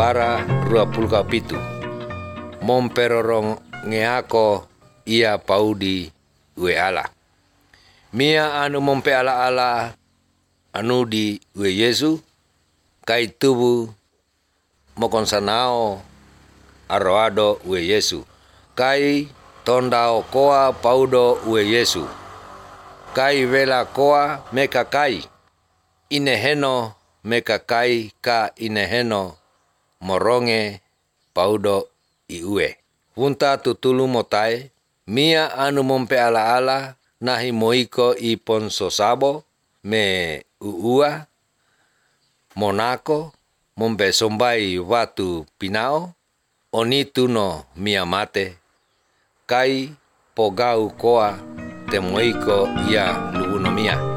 bara 27. Momperorong ngeako ia paudi ue ala. Mia anu mompe ala anu di ue Yesu kai tubu mokonsanao aroado ue Yesu. Kai tondao koa paudo ue Yesu. Kai vela koa meka kai. Ineheno meka kai ka ineheno moronge paudo iue. Punta tutulu motai mia anu mompe ala nahi moiko ipon sosabo me uua monako mompe sombai watu pinao onituno mia mate kai pogau koa temoiko ia luuno mia.